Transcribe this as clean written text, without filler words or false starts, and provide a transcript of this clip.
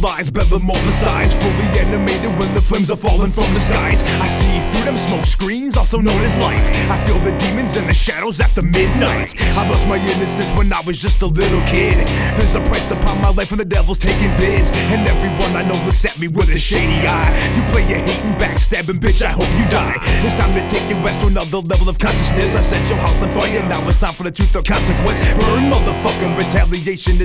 lies, bedlam all the size, fully animated when the flames are falling from the skies. I see through them smoke screens, also known as life. I feel the demons in the shadows after midnight. I lost my innocence when I was just a little kid. There's a price upon my life when the devil's taking bids, and everyone I know looks at me with a shady eye. You play your hating, backstabbing bitch, I hope you die. It's time to take your west to another level of consciousness. I set your house on fire, now it's time for the truth or consequence. Burn, motherfucking retaliation is